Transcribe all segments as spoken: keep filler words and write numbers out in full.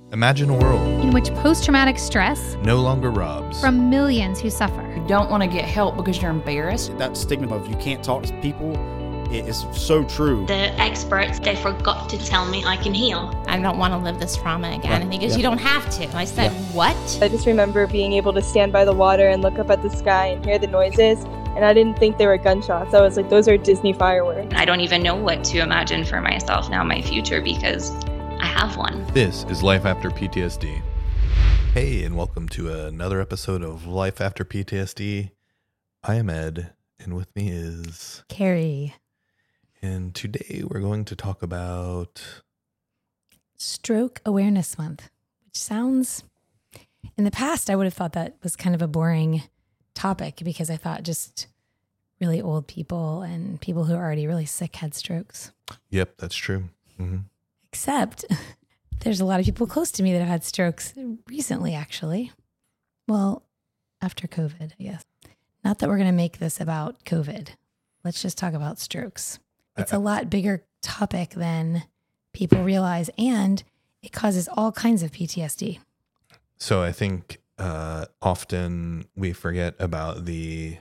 Imagine a world in which post-traumatic stress no longer robs from millions who suffer. You don't want to get help because you're embarrassed. That stigma of you can't talk to people, it is so true. The experts, they forgot to tell me I can heal. I don't want to live this trauma again. Right. Because yeah. you don't have to. I said, yeah. what? I just remember being able to stand by the water and look up at the sky and hear the noises. And I didn't think they were gunshots. I was like, those are Disney fireworks. I don't even know what to imagine for myself now, my future, because I have one. This is Life After P T S D. Hey, and welcome to another episode of Life After P T S D. I am Ed, and with me is Carrie. And today we're going to talk about Stroke Awareness Month, which sounds, in the past, I would have thought that was kind of a boring topic because I thought just really old people and people who are already really sick had strokes. Yep, that's true. Mm-hmm. Except there's a lot of people close to me that have had strokes recently, actually. Well, after COVID, I guess. Not that we're going to make this about COVID. Let's just talk about strokes. It's a lot bigger topic than people realize, and it causes all kinds of P T S D. So I think uh, often we forget about the,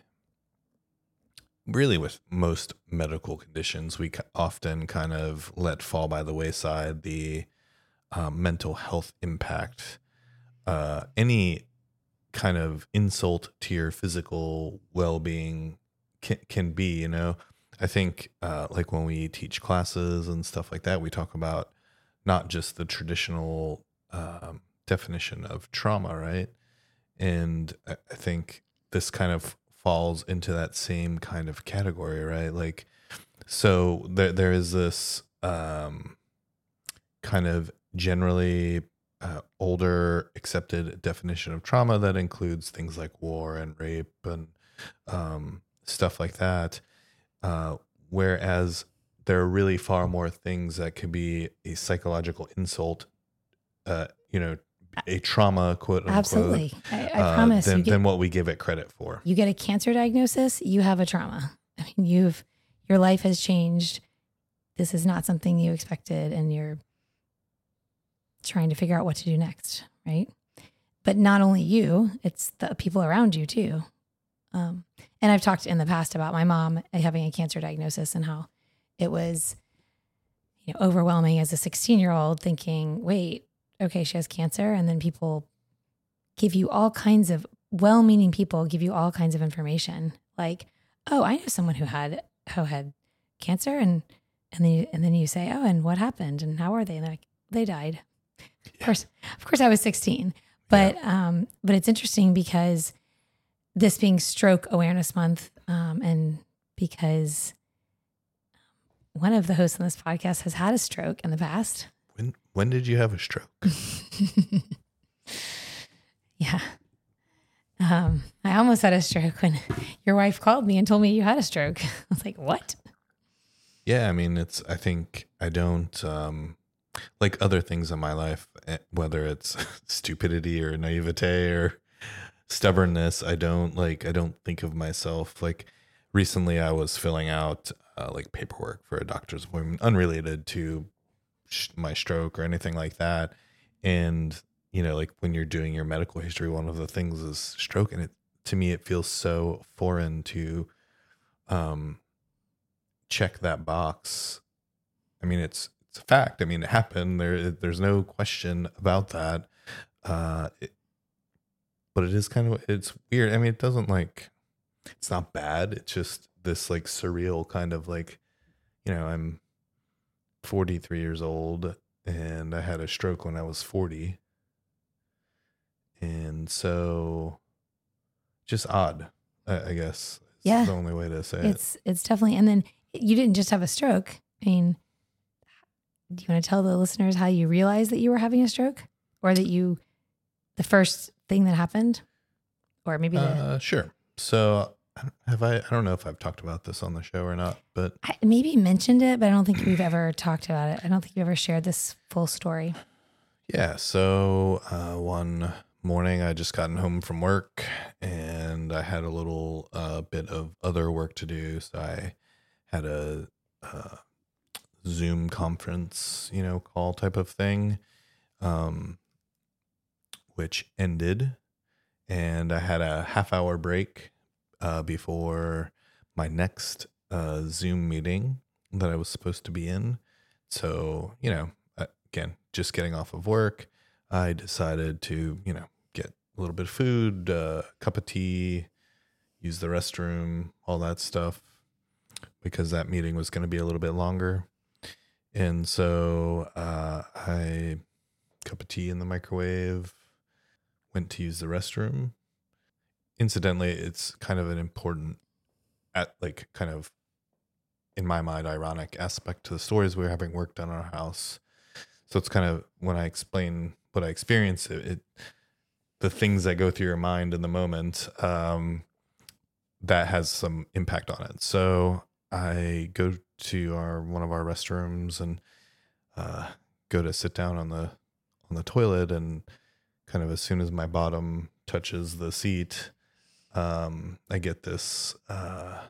really with most medical conditions, we often kind of let fall by the wayside the um, mental health impact. Uh, any kind of insult to your physical well-being can, can be, you know. I think uh, like when we teach classes and stuff like that, we talk about not just the traditional um, definition of trauma, right? And I I think this kind of falls into that same kind of category, right? Like, so there there is this um, kind of generally uh, older accepted definition of trauma that includes things like war and rape and um, stuff like that. Uh, whereas there are really far more things that could be a psychological insult, uh, you know, a trauma, quote unquote. Absolutely. I, I uh, promise. than, you get, than what we give it credit for. You get a cancer diagnosis, you have a trauma. I mean, you've, your life has changed. This is not something you expected, and you're trying to figure out what to do next, right? But not only you, it's the people around you too. Um, and I've talked in the past about my mom having a cancer diagnosis and how it was, you know, overwhelming as a sixteen year old thinking, wait, okay, she has cancer. And then people give you all kinds of well-meaning people give you all kinds of information. Like, oh, I know someone who had, who had cancer. And, and then, you, and then you say, oh, and what happened? And how are they? And they're like, they died. Yeah. Of course, of course I was sixteen, but, yeah. um, but it's interesting because this being Stroke Awareness Month, um, and because one of the hosts on this podcast has had a stroke in the past. When when did you have a stroke? yeah. Um, I almost had a stroke when your wife called me and told me you had a stroke. I was like, what? Yeah, I mean, it's, I think I don't, um, like other things in my life, whether it's stupidity or naivete or stubbornness, I don't like, I don't think of myself. Like recently I was filling out uh, like paperwork for a doctor's appointment unrelated to sh- my stroke or anything like that. And, you know, like when you're doing your medical history, one of the things is stroke. And it, to me, it feels so foreign to um, check that box. I mean, it's, it's a fact. I mean, it happened. There, there's no question about that. Uh, it, But it is kind of, it's weird. I mean, it doesn't like, it's not bad. It's just this like surreal kind of like, you know, I'm forty-three years old and I had a stroke when I was forty. And so just odd, I, I guess. It's yeah. the only way to say it's, it. It's definitely, and then you didn't just have a stroke. I mean, do you want to tell the listeners how you realized that you were having a stroke, or that you, the first thing that happened, or maybe the uh, sure. So have I? I don't know if I've talked about this on the show or not, but I maybe mentioned it, but I don't think we've ever talked about it. I don't think you've ever shared this full story. Yeah. So uh, one morning, I just gotten home from work, and I had a little uh, bit of other work to do. So I had a, a Zoom conference, you know, call type of thing. Um, which ended, and I had a half hour break uh, before my next uh, Zoom meeting that I was supposed to be in. So, you know, again, just getting off of work, I decided to, you know, get a little bit of food, uh, cup of tea, use the restroom, all that stuff, because that meeting was going to be a little bit longer. And so uh, I, cup of tea in the microwave, went to use the restroom. Incidentally, it's kind of an important, at like kind of, in my mind, ironic aspect to the stories we were having work done on our house. So it's kind of, when I explain what I experienced, it, it the things that go through your mind in the moment, um, that has some impact on it. So I go to our one of our restrooms and uh, go to sit down on the on the toilet, and kind of as soon as my bottom touches the seat, um, I get this. Uh,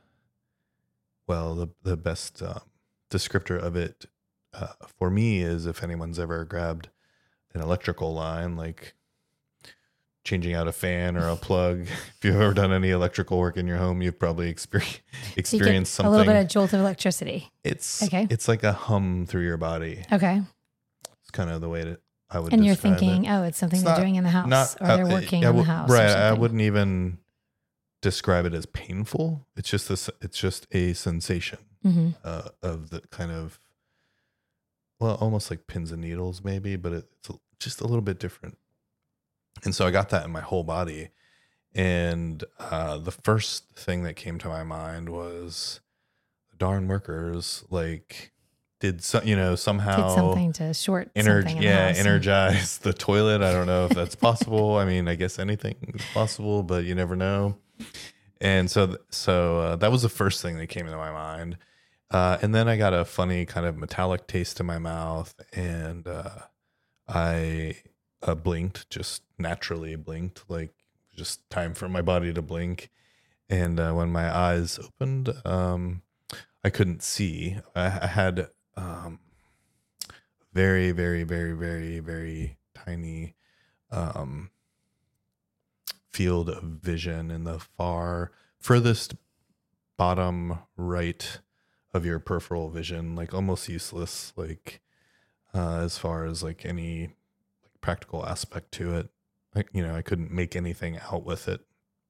well, the the best uh, descriptor of it uh, for me is if anyone's ever grabbed an electrical line, like changing out a fan or a plug. If you've ever done any electrical work in your home, you've probably experienced experienced so something. A little bit of jolt of electricity. It's okay. It's like a hum through your body. Okay. It's kind of the way that I would. And you're describe thinking, it. oh, it's something It's they're not- doing in the house, not- or they're uh, working I in the w- house. or Right. I something. wouldn't even describe it as painful. It's just this. It's just a sensation Mhm. uh, of the kind of, well, almost like pins and needles, maybe, but it's a- just a little bit different. And so I got that in my whole body. And uh, the first thing that came to my mind was the darn workers, like, did some, you know, somehow Did something to short ener- something in yeah, the house. energize the toilet. I don't know if that's possible. I mean, I guess anything is possible, but you never know. And so, th- so uh, that was the first thing that came into my mind. Uh, and then I got a funny kind of metallic taste in my mouth, and uh, I uh, blinked, just naturally blinked, like just time for my body to blink. And uh, when my eyes opened, um, I couldn't see. I, I had um, very, very, very, very, very tiny um, field of vision in the far furthest bottom right of your peripheral vision, like almost useless, like uh, as far as like any like practical aspect to it. Like, you know, I couldn't make anything out with it.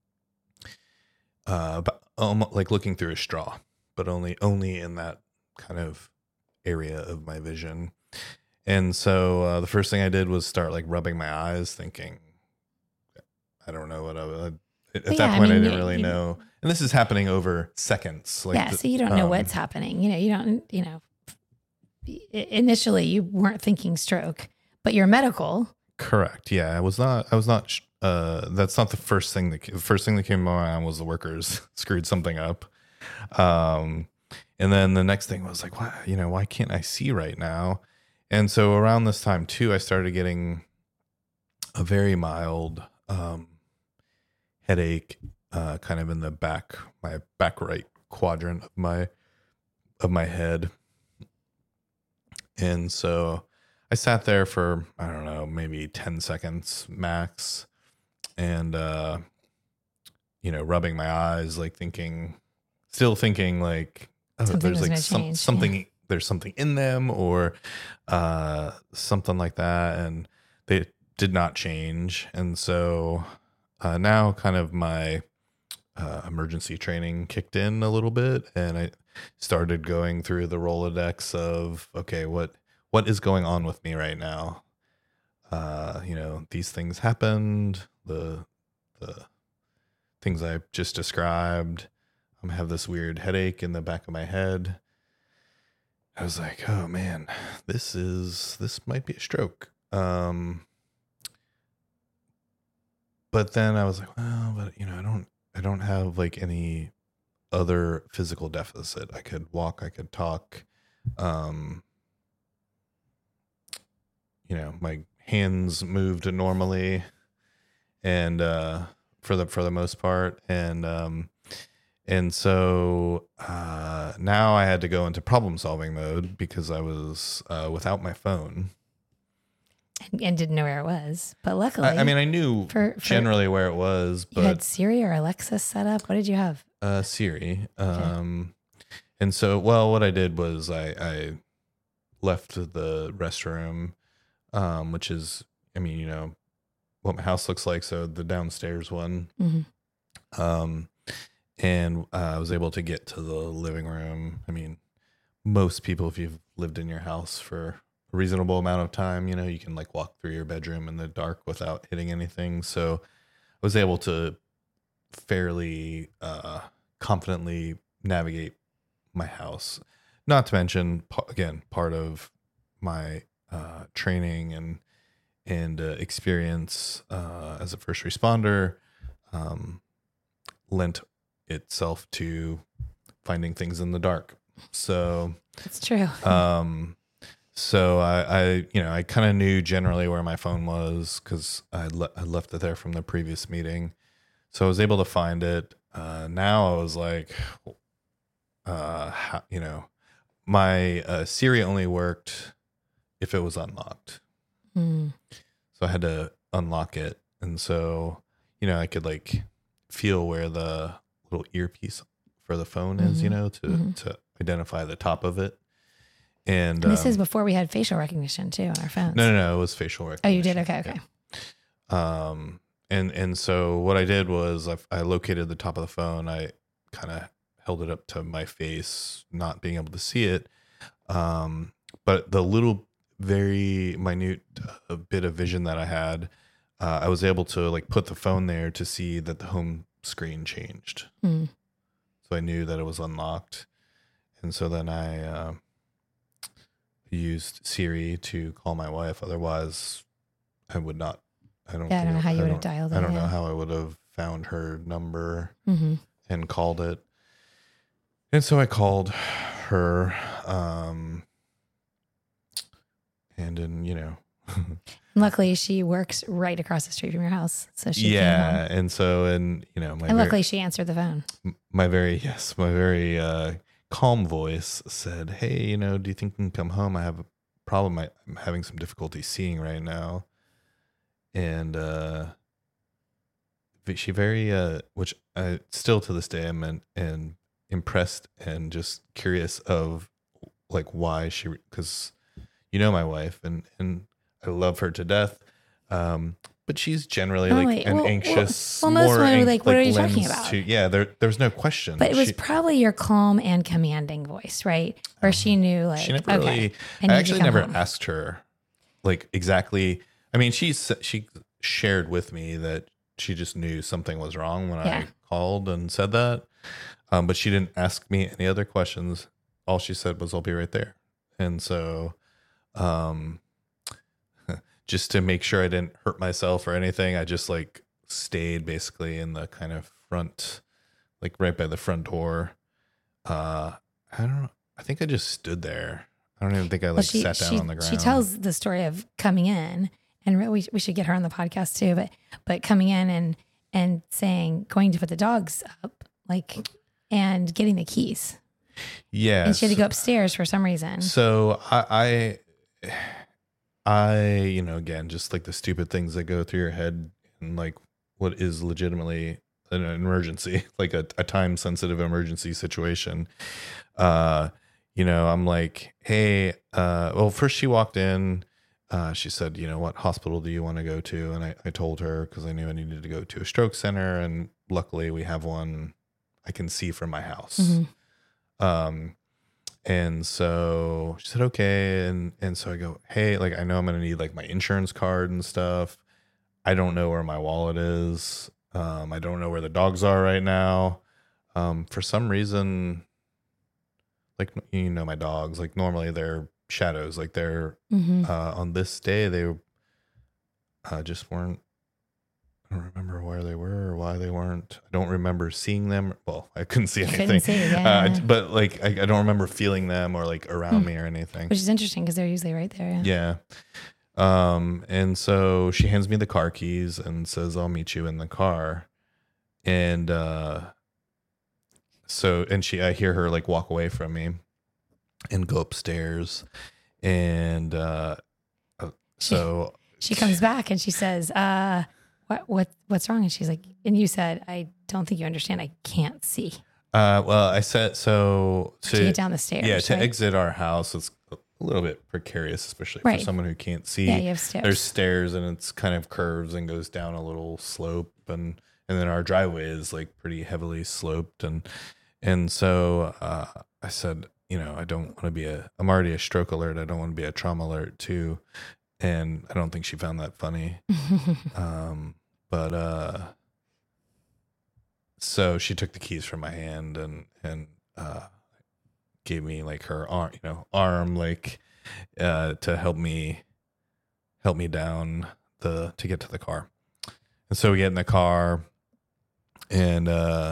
Uh, but um, like looking through a straw, but only only in that kind of area of my vision. And so uh, the first thing I did was start like rubbing my eyes, thinking, I don't know what I would. At Well, that yeah, I point, I, mean, didn't you- really you- know. And this is happening over seconds. Like yeah, the- so you don't know um, what's happening. You know, you don't, you know, i- initially you weren't thinking stroke, but you're medical. Correct. Yeah, I was not. I was not. sh- Uh, that's not the first thing that. ca- The first thing that came to my mind was the workers screwed something up. Um, and then the next thing was like, why? You know, why can't I see right now? And so around this time too, I started getting a very mild um, headache, uh, kind of in the back, my back right quadrant of my of my head. And so I sat there for, I don't know, maybe ten seconds max, and, uh, you know, rubbing my eyes, like thinking, still thinking like, oh, Something there's was like gonna some, change, something, yeah. there's something in them, or uh, something like that. And they did not change. And so uh, now kind of my uh, emergency training kicked in a little bit, and I started going through the Rolodex of, okay, what, what is going on with me right now? Uh, you know, these things happened, the, the things I just described. I have this weird headache in the back of my head. I was like, oh man, this is, this might be a stroke. Um, but then I was like, well, but you know, I don't, I don't have like any other physical deficit. I could walk, I could talk. Um, you know, my hands moved normally, and uh, for the for the most part, and um, and so uh, now I had to go into problem solving mode because I was uh, without my phone. and, and didn't know where it was. But luckily, I, I mean, I knew for, for, generally where it was, you had but Siri or Alexa set up. What did you have? uh, Siri. Um, and so, well, what I did was I, I left the restroom, um, which is, I mean, you know, what my house looks like. So the downstairs one. Mm-hmm. Um, and uh, I was able to get to the living room. I mean, most people, if you've lived in your house for a reasonable amount of time, you know, you can like walk through your bedroom in the dark without hitting anything. So I was able to fairly uh, confidently navigate my house. Not to mention, again, part of my uh, training and and uh, experience uh, as a first responder um, lent itself to finding things in the dark. So it's true. Um, so I, I, you know, I kind of knew generally where my phone was because I, le- I left it there from the previous meeting. So I was able to find it. Uh, now I was like, uh, how, you know, my uh, Siri only worked if it was unlocked. Mm. So I had to unlock it. And so, you know, I could like feel where the little earpiece for the phone is, Mm-hmm. you know, to, Mm-hmm. to identify the top of it. And, And this um, is before we had facial recognition too on our phones. no, no, no, it was facial Oh, recognition. you did? Okay, okay. Yeah. Um, and, and so what I did was I, I located the top of the phone. I kind of held it up to my face, not being able to see it. Um, but the little, very minute uh, bit of vision that I had, uh, I was able to like put the phone there to see that the home screen changed. Mm. So I knew that it was unlocked. And so then I uh, used Siri to call my wife. Otherwise, I would not. I don't. Yeah, I don't know how you would have don't- dialed it. I don't yeah. know how I would have found her number Mm-hmm. and called it. And so I called her, um, and then you know, Luckily, she works right across the street from your house, so she yeah. came home. And so and you know, my And very- luckily, she answered the phone. my very yes, my very uh, calm voice said, "Hey, you know, do you think you can come home? I have a problem. I, I'm having some difficulty seeing right now." And uh, she very, uh, which I still to this day am and, and impressed and just curious of like why she, because you know my wife and and I love her to death. Um, But she's generally Oh, like wait. an Well- anxious, well, most more women are anx- like, what are you lends talking about? To, yeah, there there was no question. But it was She- probably your calm and commanding voice, right? Where she knew, like, she never okay, really. I, I, need to actually come never home. asked her, like exactly. I mean, she s- she shared with me that she just knew something was wrong when Yeah. I called and said that, um, but she didn't ask me any other questions. All she said was, "I'll be right there," and so, um, just to make sure I didn't hurt myself or anything, I just like stayed basically in the kind of front, like right by the front door. Uh, I don't know. I think I just stood there. I don't even think I like Well, she, sat down she, on the ground. She tells the story of coming in, and really, we, we should get her on the podcast too. But but coming in and and saying, going to put the dogs up, like, and getting the keys, yeah, and she had to go upstairs for some reason. So I, I, I, you know, again, just like the stupid things that go through your head, and like what is legitimately an emergency, like a, a time sensitive emergency situation. Uh, you know, I'm like, hey, uh, well, first she walked in. Uh, she said, you know, what hospital do you want to go to? And I, I told her because I knew I needed to go to a stroke center. And luckily we have one I can see from my house. Mhm. Um, and so she said, okay. And, and so I go, hey, like, I know I'm going to need like my insurance card and stuff. I don't know where my wallet is. Um, I don't know where the dogs are right now. Um, for some reason, like, you know, my dogs, like normally they're shadows, like they're, hmm uh, on this day, they uh, just weren't, I don't remember where they were or why they weren't. I don't remember seeing them. Well, I couldn't see You anything, couldn't see, yeah. uh, but like, I, I don't remember feeling them or like around Hmm. me or anything. Which is interesting because they're usually right there. Yeah. Yeah. Um, and so she hands me the car keys and says, I'll meet you in the car. And, uh, so, and she, I hear her like walk away from me and go upstairs. And, uh, uh, so she comes back and she says, uh, what, what, what's wrong? And she's like, and you said, I don't think you understand. I can't see. Uh, well, I said, so to, to get down the stairs. Yeah. To right? exit our house, it's a little bit precarious, especially Right. for someone who can't see. Yeah, you have steps. There's stairs and it's kind of curves and goes down a little slope. And, and then our driveway is like pretty heavily sloped. And, and so, uh, I said, you know, I don't want to be a, I'm already a stroke alert. I don't want to be a trauma alert too. And I don't think she found that funny. um, but, uh, so she took the keys from my hand and, and, uh, gave me like her arm, you know, arm, like, uh, to help me, help me down the, to get to the car. And so we get in the car and, uh,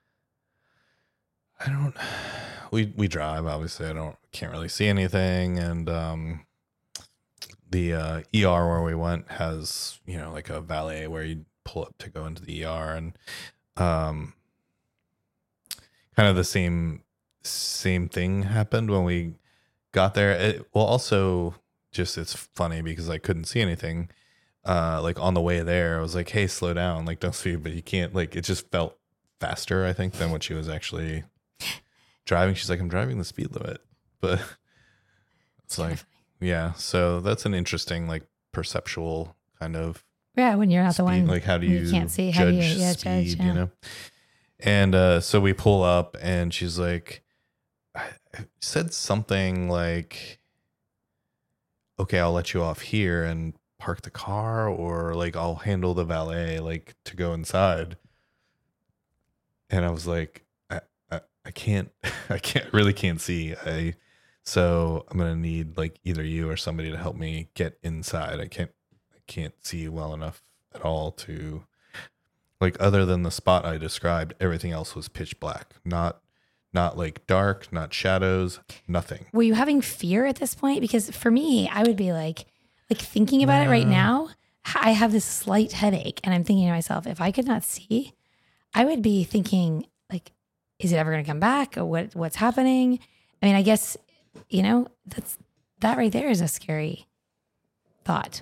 I don't, we, we drive, obviously I don't, can't really see anything. And, um, the, uh, E R where we went has, you know, like a valet where you pull up to go into the E R and, um, kind of the same, same thing happened when we got there. It, well, also just, it's funny because I couldn't see anything. Uh, like on the way there, I was like, hey, slow down. Like, don't speed, but you can't, like, it just felt faster, I think, than what she was actually driving. She's like, I'm driving the speed limit, but it's like, yeah. So that's an interesting, like, perceptual kind of, yeah, when you're not speed. the one, Like, how do you, you can't see, judge how do you yeah, speed, judge, yeah. you know? And uh, so we pull up and she's like, I said something like, okay, I'll let you off here and park the car, or like, I'll handle the valet, like, to go inside. And I was like, I, I, I can't, I can't, really can't see. I, so I'm going to need like either you or somebody to help me get inside. I can't, I can't see well enough at all to, like, other than the spot I described, everything else was pitch black, not, not like dark, not shadows, nothing. Were you having fear at this point? Because for me, I would be like, like thinking about it right No. now, I have this slight headache and I'm thinking to myself, if I could not see, I would be thinking like, is it ever going to come back, or what, what's happening? I mean, I guess, you know, that's, that right there is a scary thought.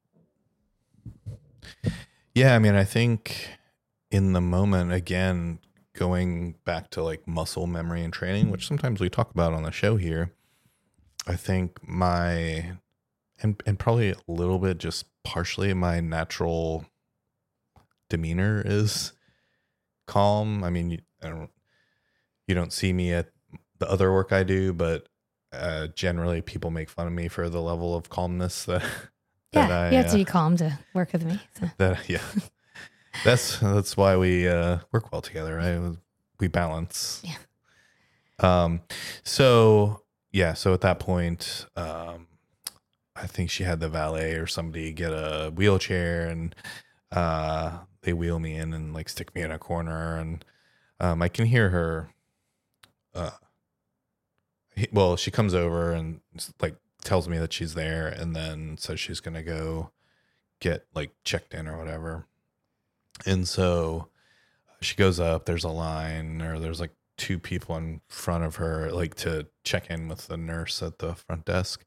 Yeah. I mean, I think in the moment, again, going back to like muscle memory and training, which sometimes we talk about on the show here, I think my, and, and probably a little bit just partially my natural demeanor is calm. I mean, you, I don't, you don't see me at the other work I do, but uh, generally people make fun of me for the level of calmness that, Yeah, that I, you have to uh, be calm to work with me. So. that, yeah. That's that's why we uh, work well together, right? We balance. Yeah. Um. So yeah. So at that point, um, I think she had the valet or somebody get a wheelchair, and uh, they wheel me in and like stick me in a corner, and um, I can hear her. Uh, he- well, she comes over and like tells me that she's there, and then says she's gonna go get like checked in or whatever. And so she goes up, there's a line, or there's like two people in front of her, like to check in with the nurse at the front desk.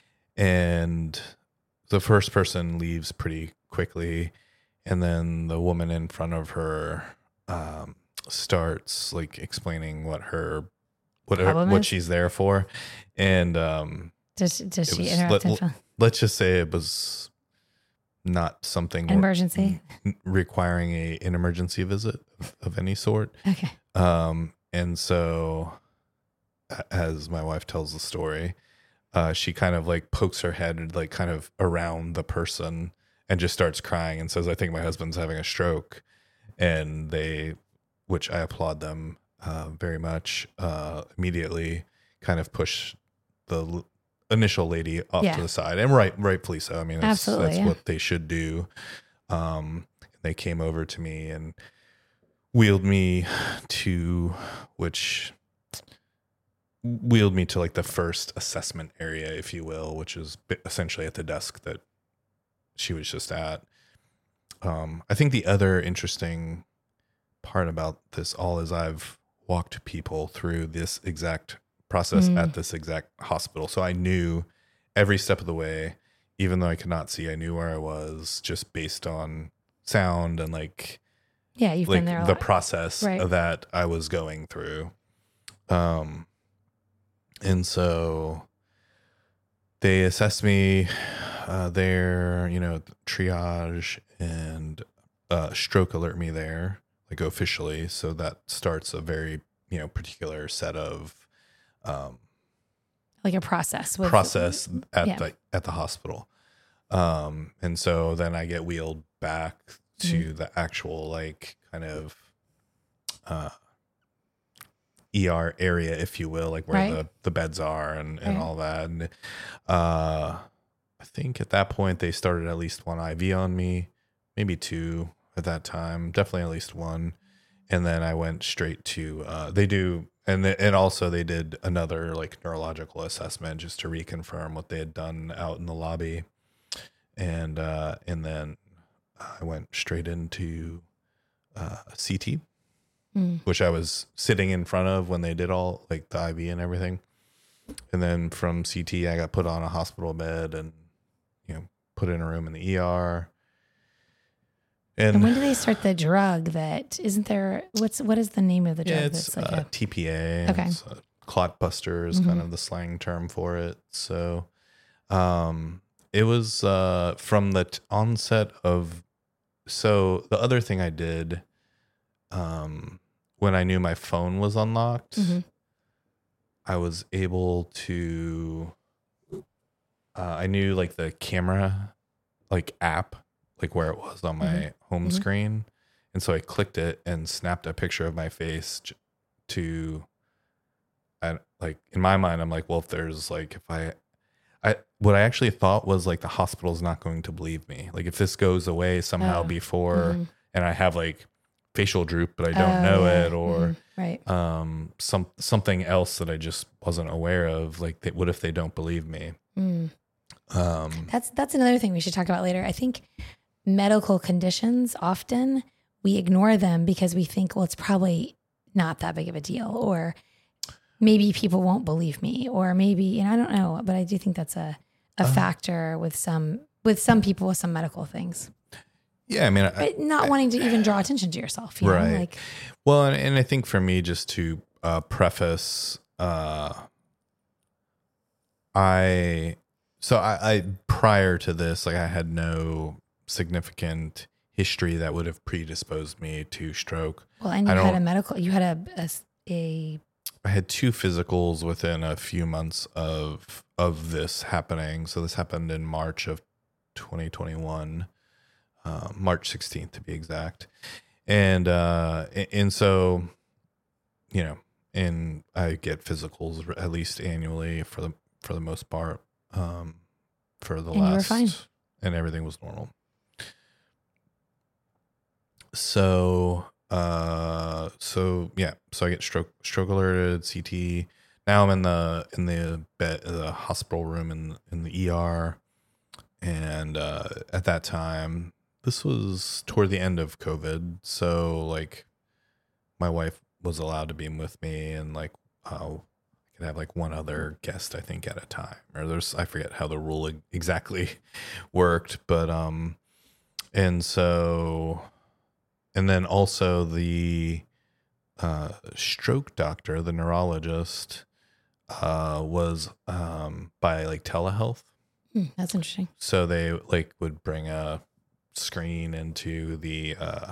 And the first person leaves pretty quickly. And then the woman in front of her um, starts like explaining what her, what, her, Problem what is? she's there for. And um, Does, does it she was- interrupt? let- and- let's just say it was not something An emergency? n- requiring a an emergency visit of, of any sort. Okay. Um, and so, a- as my wife tells the story, uh, she kind of like pokes her head like kind of around the person and just starts crying and says, "I think my husband's having a stroke." And they, which I applaud them uh, very much, uh, immediately kind of push the l- initial lady off Yeah. to the side, and right, rightfully so. I mean, that's, Absolutely, that's yeah. what they should do. Um, they came over to me and wheeled me to, which wheeled me to like the first assessment area, if you will, which is bi- essentially at the desk that she was just at. Um, I think the other interesting part about this all is I've walked people through this exact process Mm. at this exact hospital. So I knew every step of the way, even though I could not see, I knew where I was just based on sound and like, Yeah, you've like been there a the lot. process Right. that I was going through. Um, and so they assessed me uh, there, you know, triage and uh, stroke alert me there, like officially. So that starts a very, you know, particular set of um, Like a process. With, process at yeah. the at the hospital. Um, and so then I get wheeled back to Mm-hmm. the actual like kind of uh, E R area, if you will, like where Right. the, the beds are and, and Right. all that. And uh, I think at that point they started at least one I V on me, maybe two at that time, definitely at least one. And then I went straight to, uh, they do, and th- and also they did another like neurological assessment just to reconfirm what they had done out in the lobby. And, uh, and then I went straight into uh, C T, Mm. which I was sitting in front of when they did all like the I V and everything. And then from C T, I got put on a hospital bed and, you know, put in a room in the E R. And, And when do they start the drug that isn't there? What's what is the name of the drug yeah, it's that's like uh, a T P A. Okay. It's, uh, clot buster is Mhm. kind of the slang term for it. So um, it was uh, from the t- onset of. So the other thing I did um, when I knew my phone was unlocked, Mhm. I was able to. Uh, I knew like the camera, like app, like where it was on my Mhm. home Mhm. screen, and so I clicked it and snapped a picture of my face j- to. I like in my mind, I'm like, well, if there's like, if I, I what I actually thought was like the hospital's not going to believe me. Like if this goes away somehow Oh. before, Mhm. and I have like facial droop, but I don't Oh, know yeah. it, or Mhm. Right. um some something else that I just wasn't aware of. Like, they, what if they don't believe me? Mm. Um, That's that's another thing we should talk about later. I think medical conditions often we ignore them because we think, well, it's probably not that big of a deal, or maybe people won't believe me, or maybe, and I don't know, but I do think that's a a Uh, factor with some with some people with some medical things, yeah, I mean, I, but not wanting to even draw attention to yourself. You Right. know? Like, well, and, and I think for me, just to uh, preface, uh, I so I, I prior to this, like I had no significant history that would have predisposed me to stroke. well, and you I had a don't- medical, you had a a, a I had two physicals within a few months of of this happening. So this happened in March of twenty twenty-one, uh, March sixteenth to be exact. And uh, a- and so, you know, and I get physicals at least annually for the for the most part. Um, for the And you were last, fine. and everything was normal. So, uh, so yeah, so I get stroke stroke alerted, C T. Now I'm in the in the bed, the hospital room in in the E R, and uh, at that time, this was toward the end of COVID. So like, my wife was allowed to be with me, and like, uh, I could have like one other guest, I think, at a time. Or there's, I forget how the rule e- exactly worked, but um, and so, and then also the uh, stroke doctor, the neurologist, uh, was um by like telehealth. hmm, that's interesting. So they like would bring a screen into the uh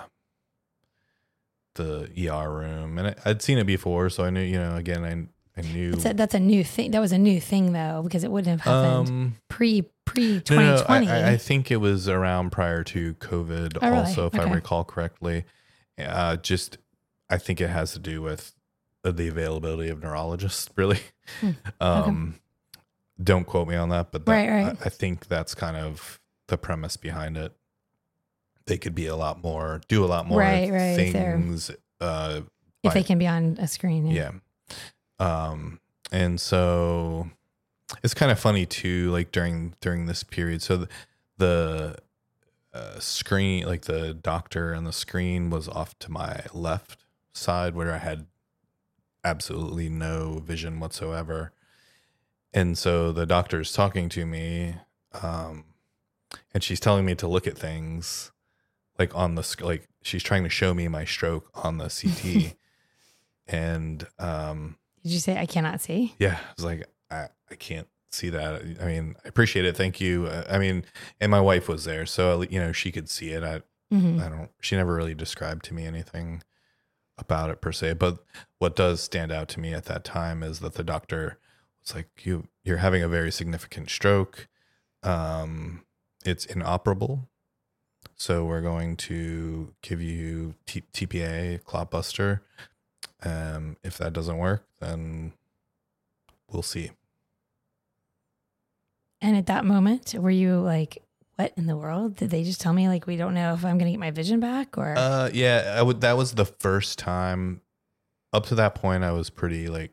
the E R room, and I, I'd seen it before, so I knew, you know, again, I I knew. That's a, that's a new thing. That was a new thing though, because it wouldn't have happened um, pre pre no, twenty no, twenty. I, I- I think it was around prior to COVID, Oh, really? also, if I Okay. recall correctly. Uh, just I think it has to do with the availability of neurologists, really. Hmm, Um, don't quote me on that, but that, Right, right. I, I think that's kind of the premise behind it. They could be a lot more, do a lot more Right, right, if they're- things. Uh, if by- they can be on a screen. yeah. Um, and so it's kind of funny too, like during, during this period. So the, the uh, screen, like the doctor on the screen was off to my left side where I had absolutely no vision whatsoever. And so the doctor's talking to me, um, and she's telling me to look at things like on the, sc- like she's trying to show me my stroke on the C T. And, um, Did you say I cannot see? yeah, I was like, I, I can't see that. I mean, I appreciate it. Thank you. Uh, I mean, and my wife was there, so, you know, she could see it. I, Mm-hmm. I don't, she never really described to me anything about it per se, but what does stand out to me at that time is that the doctor was like, you, you're having a very significant stroke. Um, it's inoperable. So we're going to give you T- TPA, clot buster. Um, if that doesn't work, then we'll see. And at that moment, were you like, what in the world? Did they just tell me like, we don't know if I'm going to get my vision back or? Uh, yeah, I would, that was the first time. Up to that point, I was pretty like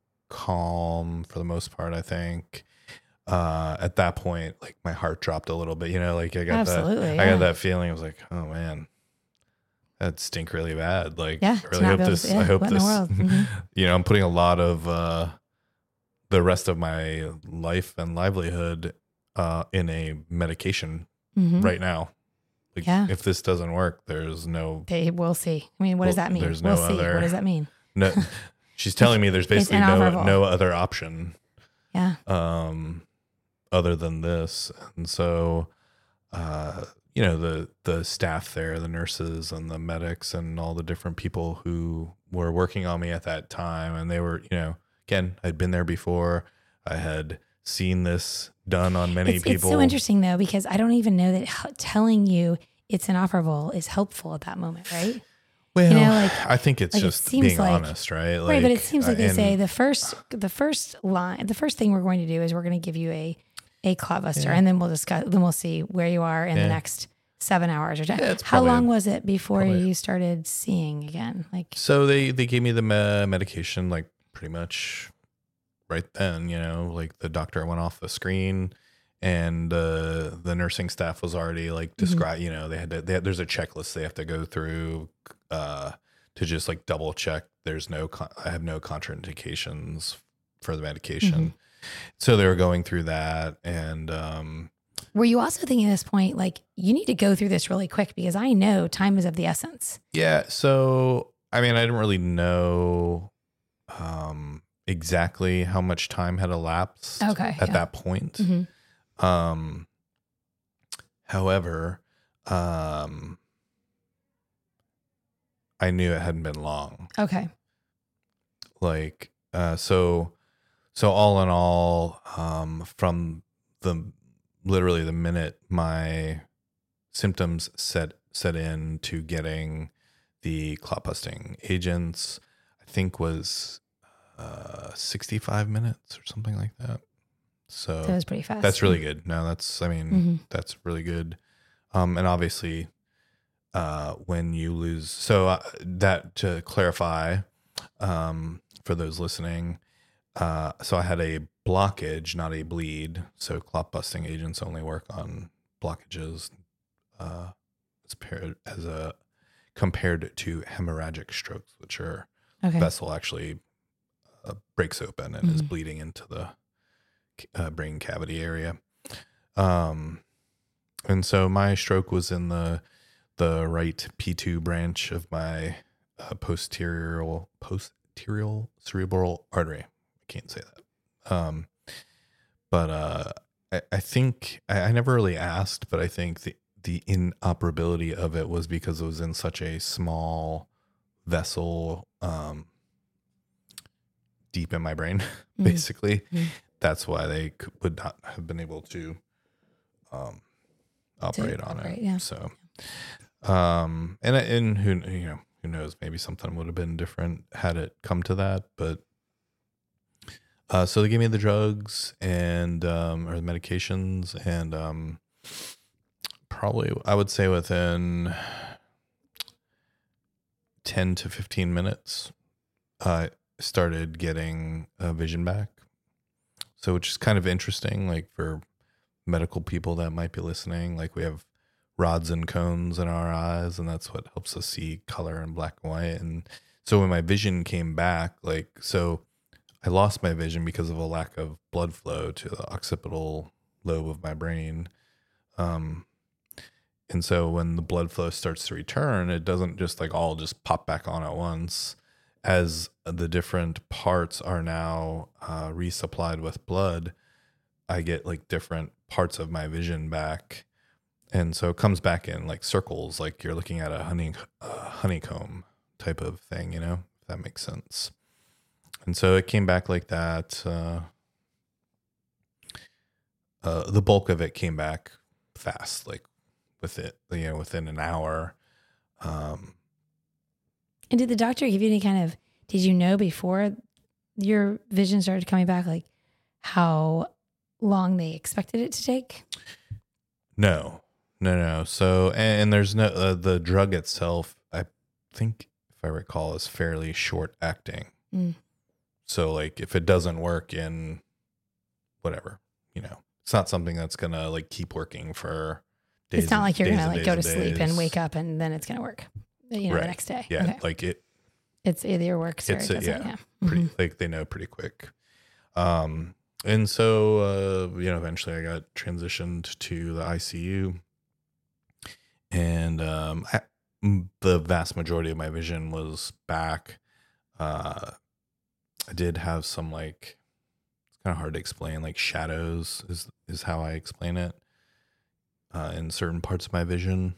calm for the most part, I think. Uh, at that point, like my heart dropped a little bit, you know, like I got Absolutely, that, yeah. I got that feeling. I was like, oh man, that stink really bad. Like, Yeah, I to really not hope be able this, to- yeah, I hope what in the this, world? Mhm. you know, I'm putting a lot of, uh, the rest of my life and livelihood, uh, in a medication Mhm. right now. Like, Yeah. if this doesn't work, there's no, They will see. I mean, what does Well, that mean? there's We'll no see. other- What does that mean? no, she's telling me there's basically no, inoperable. no other option. Yeah. Um, other than this. And so, uh, you know, the, the staff there, the nurses and the medics and all the different people who were working on me at that time. And they were, you know, again, I'd been there before. I had seen this done on many It's, people. it's so interesting though, because I don't even know that h- telling you it's inoperable is helpful at that moment, right? Well, you know, like- I think it's like it just seems being like- honest, right? right. But it seems like uh, they say and- the first, the first line, the first thing we're going to do is we're going to give you a, a clot buster, Yeah. and then we'll discuss, then we'll see where you are in Yeah. the next seven hours or ten. Yeah, it's How probably- long was it before probably- you started seeing again? Like, So they, they gave me the me- medication, like pretty much right then, you know, like the doctor went off the screen and uh, the nursing staff was already like describe, you know, they had to, they had, there's a checklist they have to go through uh, to just like double check. There's no, con- I have no contraindications for the medication. So they were going through that. And um, were you also thinking at this point, like, you need to go through this really quick because I know time is of the essence? yeah, so, I mean, I didn't really know um, exactly how much time had elapsed Okay, at yeah. that point. Mhm. Um, however, um, I knew it hadn't been long. Okay. Like, uh, so, so all in all, um, from the literally the minute my symptoms set set in to getting the clot busting agents, I think was uh, sixty-five minutes or something like that. So That was pretty fast. that's really good. No, that's, I mean, Mhm. that's really good. Um, and obviously, uh, when you lose, so uh, that to clarify, um, for those listening, uh, so I had a blockage, not a bleed. So clot busting agents only work on blockages, uh, as paired as a compared to hemorrhagic strokes, which are Okay. vessel actually uh, breaks open and is Mhm. bleeding into the uh, brain cavity area. Um, and so my stroke was in the the right P two branch of my uh, posterior posterior cerebral artery. I can't say that. Um, but uh, I, I think I, I never really asked, but I think the the inoperability of it was because it was in such a small vessel, um, deep in my brain, Mhm. basically. Mhm. That's why they could, would not have been able to um, operate on operate, it. yeah. So, um, and and who you know who knows, maybe something would have been different had it come to that. But uh, so they gave me the drugs and um, or the medications, and um, probably I would say within ten to fifteen minutes, I started getting a vision back. So, which is kind of interesting, like for medical people that might be listening, like we have rods and cones in our eyes, and that's what helps us see color in black and white. And so when my vision came back, like, so I lost my vision because of a lack of blood flow to the occipital lobe of my brain. Um, and so when the blood flow starts to return, it doesn't just like all just pop back on at once. As the different parts are now uh, resupplied with blood, I get like different parts of my vision back. And so it comes back in like circles, like you're looking at a honey, uh, honeycomb type of thing, you know, if that makes sense. And so it came back like that. Uh, uh, the bulk of it came back fast, like with it, you know, within an hour. Um, And did the doctor give you any kind of, did you know before your vision started coming back, like how long they expected it to take? No, no, no. So, and, and there's no, uh, the drug itself, I think, if I recall, is fairly short acting. Mm. So, like, if it doesn't work in whatever, you know, it's not something that's going to like keep working for days. It's not like you're days going to and like go to days sleep days. and wake up and then it's going to work, you know, Right. the next day. Yeah. Okay. Like it, It's either works or it's it a, doesn't. yeah, Yeah. pretty, Mhm. like they know pretty quick. Um, and so, uh, you know, eventually I got transitioned to the I C U, and, um, I, m- the vast majority of my vision was back. Uh, I did have some, like, it's kind of hard to explain, like shadows is, is how I explain it, uh, in certain parts of my vision.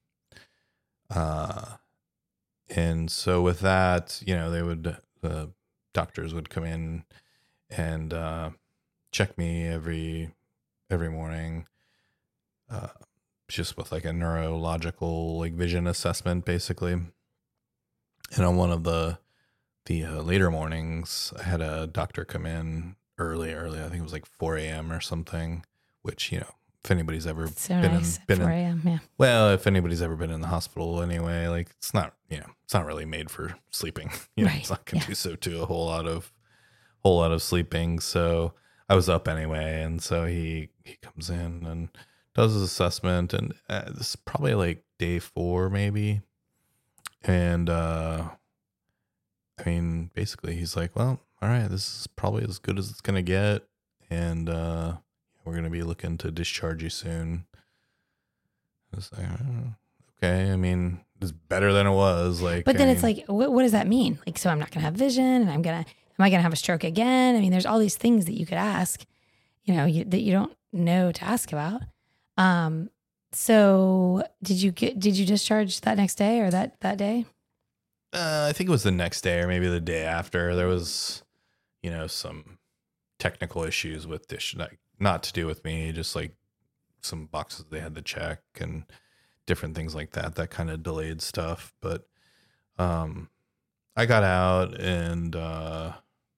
Uh, And so with that, you know, they would, the doctors would come in and uh, check me every every morning, uh, just with like a neurological like vision assessment, basically. And on one of the the uh, later mornings, I had a doctor come in early, early. I think it was like four a.m. or something. Which, you know, if anybody's ever So been nice. in, been four in, a.m. Yeah. well, if anybody's ever been in the hospital anyway, like it's not, you know, it's not really made for sleeping. You know, Right, it's not yeah. conducive to a whole lot of, whole lot of sleeping. So I was up anyway, and so he he comes in and does his assessment, and uh, this is probably like day four maybe, and uh, I mean, basically he's like, well, all right, this is probably as good as it's gonna get, and uh, we're gonna be looking to discharge you soon. I was like, oh, okay. I mean, it's better than it was. Like, But then I it's mean, like, what, what does that mean? Like, so I'm not going to have vision and I'm going to, am I going to have a stroke again? I mean, there's all these things that you could ask, you know, you, that you don't know to ask about. Um, so did you get, did you discharge that next day or that, that day? uh, I think it was the next day or maybe the day after. There was, you know, some technical issues with dish, like not to do with me, just like some boxes they had to check and different things like that. That kind of delayed stuff, but um, I got out and uh,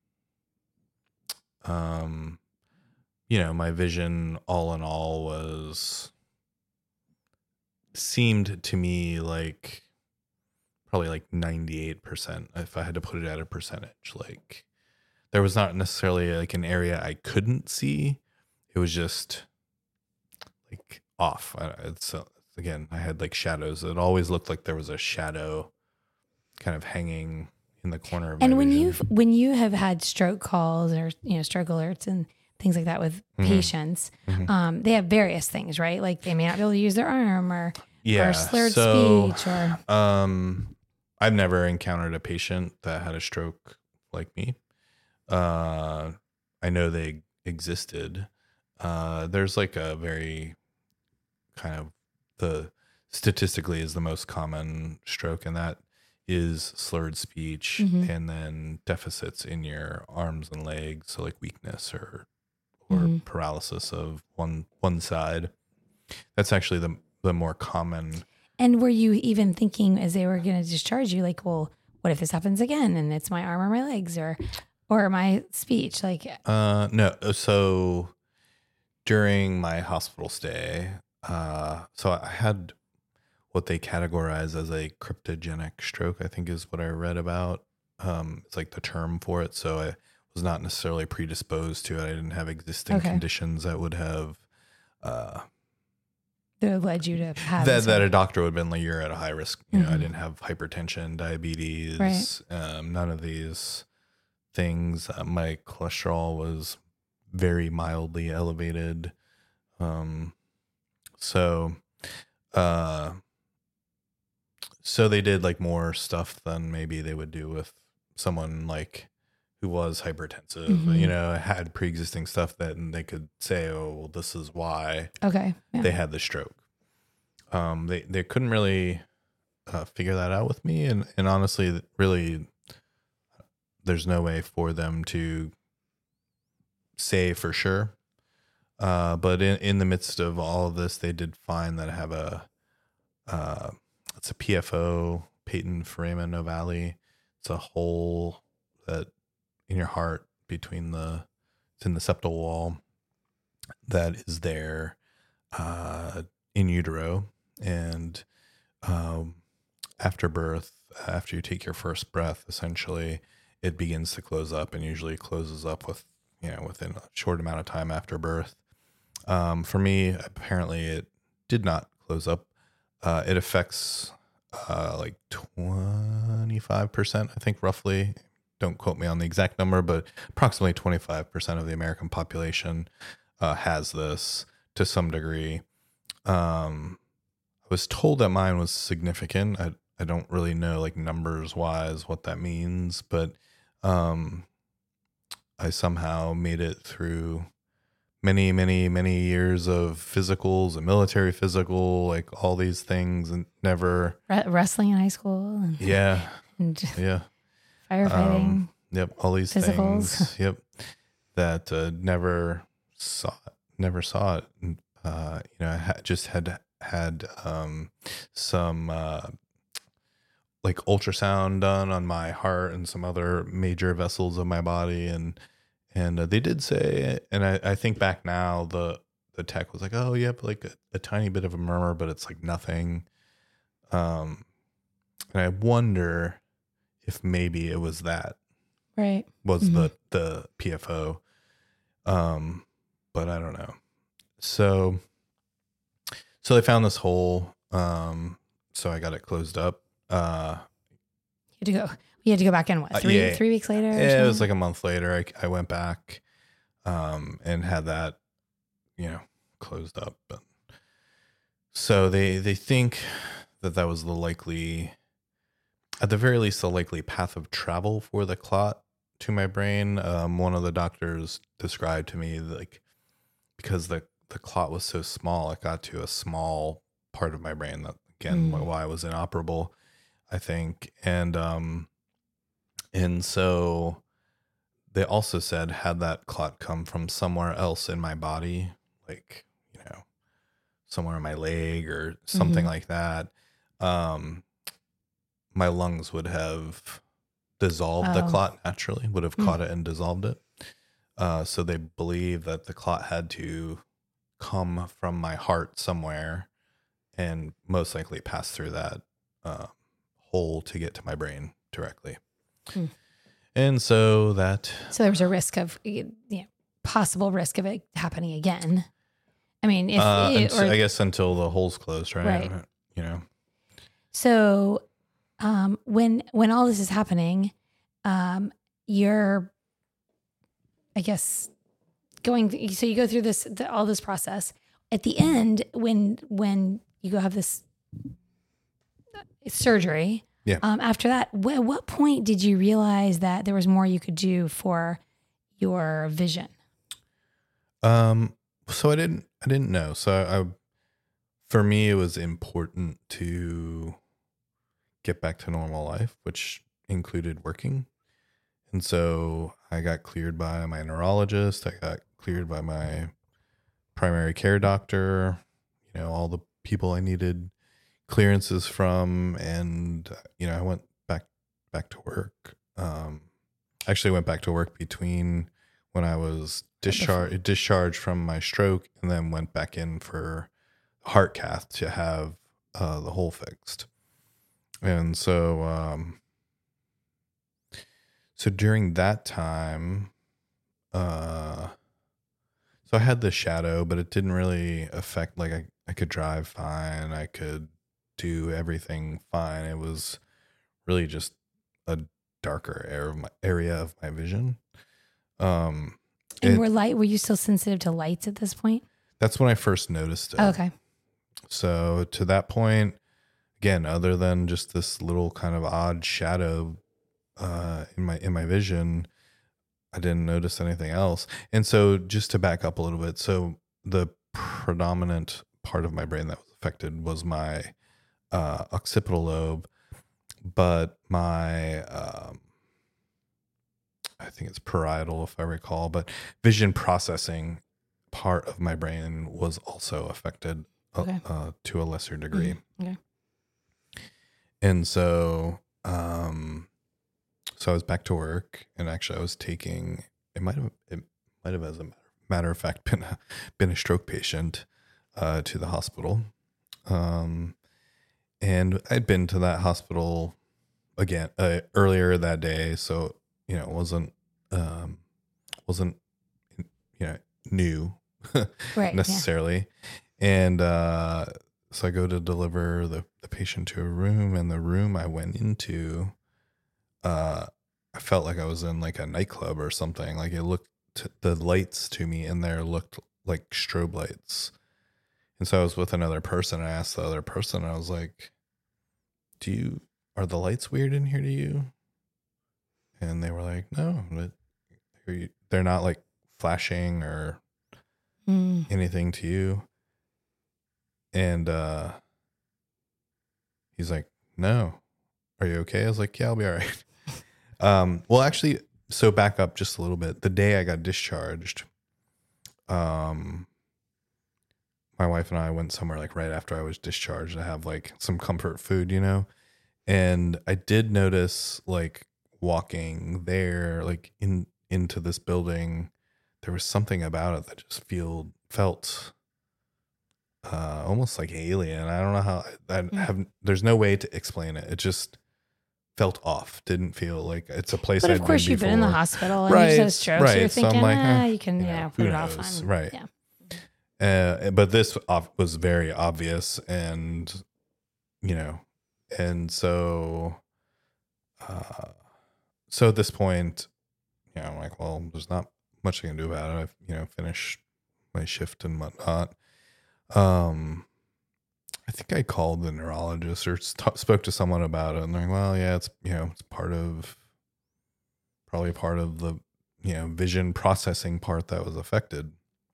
um, you know, my vision all in all was seemed to me like probably like ninety-eight percent if I had to put it at a percentage. Like there was not necessarily like an area I couldn't see. It was just like off. I- It's uh, again, I had like shadows. It always looked like there was a shadow kind of hanging in the corner of And my when vision. you've, when you have had stroke calls or, you know, stroke alerts and things like that with Mhm. patients, Mhm. um, they have various things, right? Like they may not be able to use their arm or, yeah, or slurred so, speech or, Um, I've never encountered a patient that had a stroke like me. Uh, I know they existed. Uh, there's like a very kind of the statistically is the most common stroke, and that is slurred speech Mhm. and then deficits in your arms and legs, so like weakness or or Mhm. paralysis of one one side. That's actually the the more common. and were you even thinking as they were going to discharge you, like, well, what if this happens again and it's my arm or my legs or, or my speech? Like, Uh, no. So during my hospital stay, uh, so I had what they categorize as a cryptogenic stroke, I think is what I read about. Um, it's like the term for it. So I was not necessarily predisposed to it. I didn't have existing Okay. conditions that would have, uh, that led you to have that, this that one. a doctor would have been like, you're at a high risk. You know, I Mhm. didn't have hypertension, diabetes, Right. um, none of these things. Uh, my cholesterol was very mildly elevated. Um, So, uh, so they did like more stuff than maybe they would do with someone like who was hypertensive, Mhm. you know, had pre-existing stuff that and they could say, oh, well, this is why Okay. Yeah. they had the stroke. Um, they, they couldn't really uh, figure that out with me. And, and honestly, really, there's no way for them to say for sure. Uh, but in, in the midst of all of this, they did find that I have a, uh, it's a P F O, patent foramen ovale. It's a hole that in your heart between the, it's in the septal wall that is there, uh, in utero. And, um, after birth, after you take your first breath, essentially it begins to close up and usually closes up with, you know, within a short amount of time after birth. Um, for me, apparently it did not close up. Uh, it affects, uh, like twenty-five percent, I think roughly. Don't quote me on the exact number, but approximately twenty-five percent of the American population, uh, has this to some degree. Um, I was told that mine was significant. I, I don't really know like numbers wise what that means, but, um, I somehow made it through many, many, many years of physicals and military physical, like all these things, and never Re- wrestling in high school. And, yeah, and yeah, firefighting. um, yep, all these physicals. things, yep, that uh, never saw, never saw it. And, uh, you know, I ha- just had had um, some uh, like ultrasound done on my heart and some other major vessels of my body, and. And uh, they did say, and I, I think back now, the the tech was like, oh, you have like a, a tiny bit of a murmur, but it's like nothing. Um, and I wonder if maybe it was that Right. was Mhm. the the P F O. Um, but I don't know. So, so they found this hole. Um, so I got it closed up. Uh, You had to go. You had to go back in what? Uh, Three yeah. three weeks later. or Yeah, it was something? like a month later. I, I went back um, and had that, you know, closed up. But so they they think that that was the likely, at the very least, the likely path of travel for the clot to my brain. Um, one of the doctors described to me like because the the clot was so small, it got to a small part of my brain. That again, Mm. why it was inoperable, I think, and um. And so they also said, had that clot come from somewhere else in my body, like, you know, somewhere in my leg or something Mhm. like that, um, my lungs would have dissolved the Oh. clot naturally, would have Mm. caught it and dissolved it. Uh, so they believe that the clot had to come from my heart somewhere and most likely pass through that uh, hole to get to my brain directly. Hmm. And so that, So there was a risk of, you know, possible risk of it happening again. I mean, if uh, it, unt- or, I guess until the hole's closed, right? Right. You know, so um, when when all this is happening, um, you're, I guess, going. So you go through this the, all this process. At the end, when when you go have this surgery, Yeah. Um, after that, wh- at what point did you realize that there was more you could do for your vision? Um, so I didn't, I didn't know. So I, for me, it was important to get back to normal life, which included working. And so I got cleared by my neurologist. I got cleared by my primary care doctor, you know, all the people I needed clearances from. And, you know, I went back, back to work. Um, actually went back to work between when I was discharged, discharged from my stroke, and then went back in for heart cath to have uh, the hole fixed. And so, um, so during that time, uh, so I had the shadow, but it didn't really affect, like I, I could drive fine. I could do everything fine. It was really just a darker area of my, area of my vision. Um, And it- were light? Were you still sensitive to lights at this point? That's when I first noticed it. Oh, okay. So to that point, again, other than just this little kind of odd shadow uh, in my in my vision, I didn't notice anything else. And so just to back up a little bit, so the predominant part of my brain that was affected was my uh, occipital lobe, but my um, I think it's parietal, if I recall, but vision processing part of my brain was also affected Okay. uh, uh, to a lesser degree. Mm-hmm. Okay. And so, um, so I was back to work, and actually I was taking, it might have, it might have, as a matter of fact, been a, been a stroke patient, uh, to the hospital. Um, and I'd been to that hospital again, uh, earlier that day. So, you know, it wasn't, um, wasn't, you know, new Right. necessarily. And, uh, so I go to deliver the, the patient to a room, and the room I went into, uh, I felt like I was in like a nightclub or something. Like it looked, the lights to me in there looked like strobe lights. And so I was with another person. I asked the other person, I was like, do you, are the lights weird in here to you? And they were like, no, they're not like flashing or Mm. anything to you. And uh, he's like, no, are you okay? I was like, yeah, I'll be all right. um, well, actually, so back up just a little bit. The day I got discharged, um, my wife and I went somewhere like right after I was discharged to have like some comfort food, you know? And I did notice like walking there, like in into this building, there was something about it that just feel felt uh, almost like alien. I don't know how I Mm. have. There's no way to explain it. It just felt off. Didn't feel like it's a place. But of I'd course, been you've been in the before. hospital and Right, you've had a stroke, so right. you're So I'm thinking, like, ah, eh, you can, you you know, know, put who it off knows? on. Right. Yeah. Uh, but this off was very obvious, and you know, and so, uh, so at this point, you know, I'm like, well, there's not much I can do about it. I've, you know, finished my shift and whatnot. Um, I think I called the neurologist or st- spoke to someone about it, and they're like, well, yeah, it's, you know, it's part of, probably part of the, you know, vision processing part that was affected.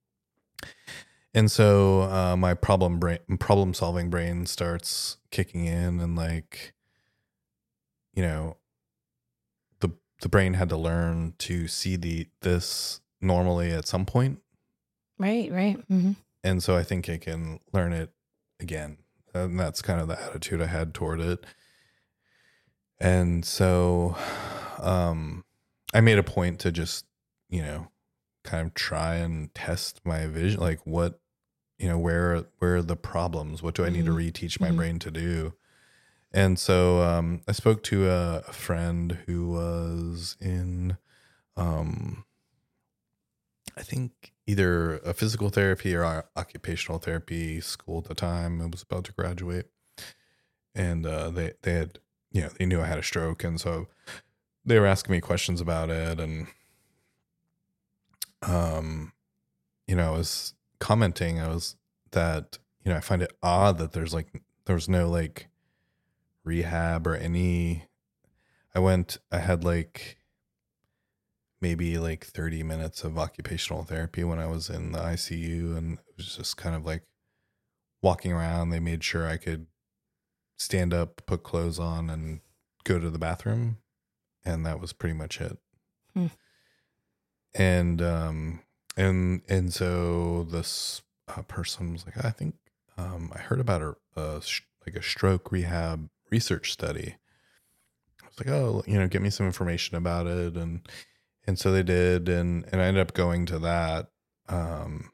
And so uh, my problem brain, problem solving brain starts kicking in, and like, you know, the the brain had to learn to see the this normally at some point, Right, right. Mm-hmm. and so I think it can learn it again, and that's kind of the attitude I had toward it. And so, um, I made a point to just, you know, kind of try and test my vision, like what. You know, where where are the problems? What do I need to reteach my Mhm. brain to do? And so um, I spoke to a, a friend who was in, um, I think, either a physical therapy or o- occupational therapy school at the time. I was about to graduate. And uh, they, they had, you know, they knew I had a stroke. And so they were asking me questions about it. And, um, you know, I was commenting, I was that, you know, I find it odd that there's like, there was no like rehab or any, I went, I had like maybe like thirty minutes of occupational therapy when I was in the I C U, and it was just kind of like walking around. They made sure I could stand up, put clothes on, and go to the bathroom. And that was pretty much it. Hmm. And, um, and, and so this uh, person was like, I think, um, I heard about a, a, like a stroke rehab research study. I was like, oh, you know, get me some information about it. And, and so they did. And, and I ended up going to that. Um,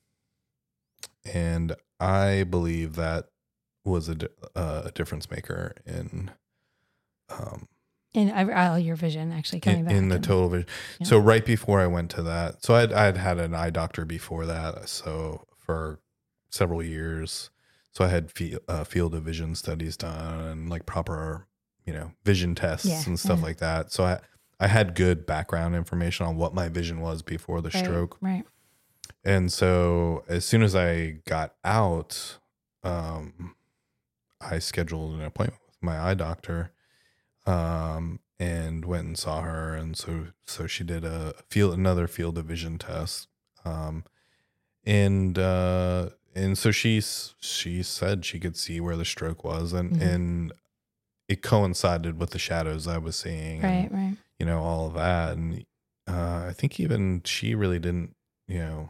and I believe that was a, di- uh, a difference maker in, um, In ev- all your vision, actually coming in, back in the and- total vision. Yeah. So right before I went to that, so I'd, I'd had an eye doctor before that. So for several years, so I had fe- uh, field of vision studies done and like proper, you know, vision tests Yeah, and stuff yeah. like that. So I, I had good background information on what my vision was before the Right, stroke. Right. And so as soon as I got out, um, I scheduled an appointment with my eye doctor, um, and went and saw her. And so, so she did a field, another field of vision test. Um, and, uh, and so she's, she said she could see where the stroke was, and, Mhm. and it coincided with the shadows I was seeing. Right, and, right. you know, all of that. And, uh, I think even she really didn't, you know,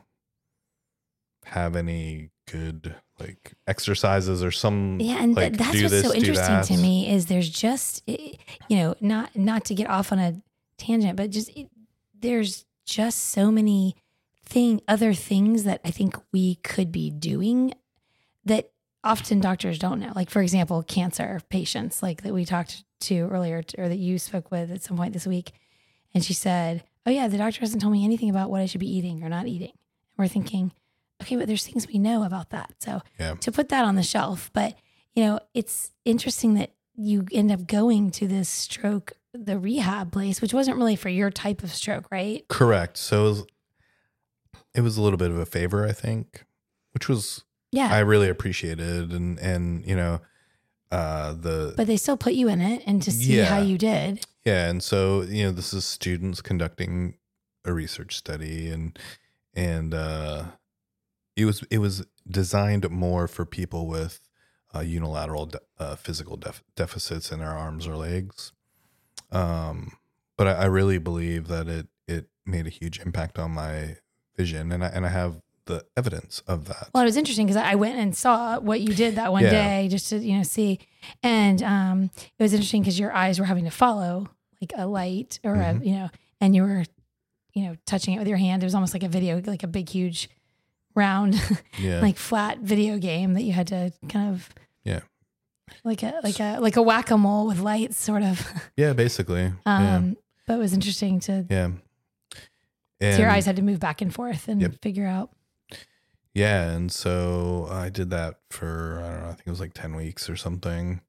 have any good like exercises or some Yeah, and th- like, that's do what's this, so do interesting that. to me is there's just eh, you know not not to get off on a tangent, but just it, there's just so many thing other things that I think we could be doing that often doctors don't know. Like for example, cancer patients, like that we talked to earlier, or that you spoke with at some point this week, and she said, "Oh yeah, the doctor hasn't told me anything about what I should be eating or not eating." And we're thinking, okay, but there's things we know about that. So Yeah. to put that on the shelf, but you know, it's interesting that you end up going to this stroke, the rehab place, which wasn't really for your type of stroke, right? Correct. So it was, it was a little bit of a favor, I think, which was Yeah. I really appreciated, and and you know, uh, the but they still put you in it and to see Yeah. how you did. yeah, and so you know, this is students conducting a research study, and and uh, it was it was designed more for people with uh, unilateral de- uh, physical def- deficits in their arms or legs. Um, but I, I really believe that it it made a huge impact on my vision, and I and I have the evidence of that. Well, it was interesting because I went and saw what you did that one Yeah. day just to, you know, see. And um, it was interesting because your eyes were having to follow like a light or Mhm. a, you know, and you were, you know, touching it with your hand. It was almost like a video, like a big, huge, round, Yeah, like flat video game that you had to kind of, Yeah. like a, like a, like a whack-a-mole with lights sort of. yeah, basically. Um, But it was interesting to, yeah, yeah. so your And- eyes had to move back and forth and Yep. figure out. Yeah, and so I did that for I don't know, I think it was like ten weeks or something.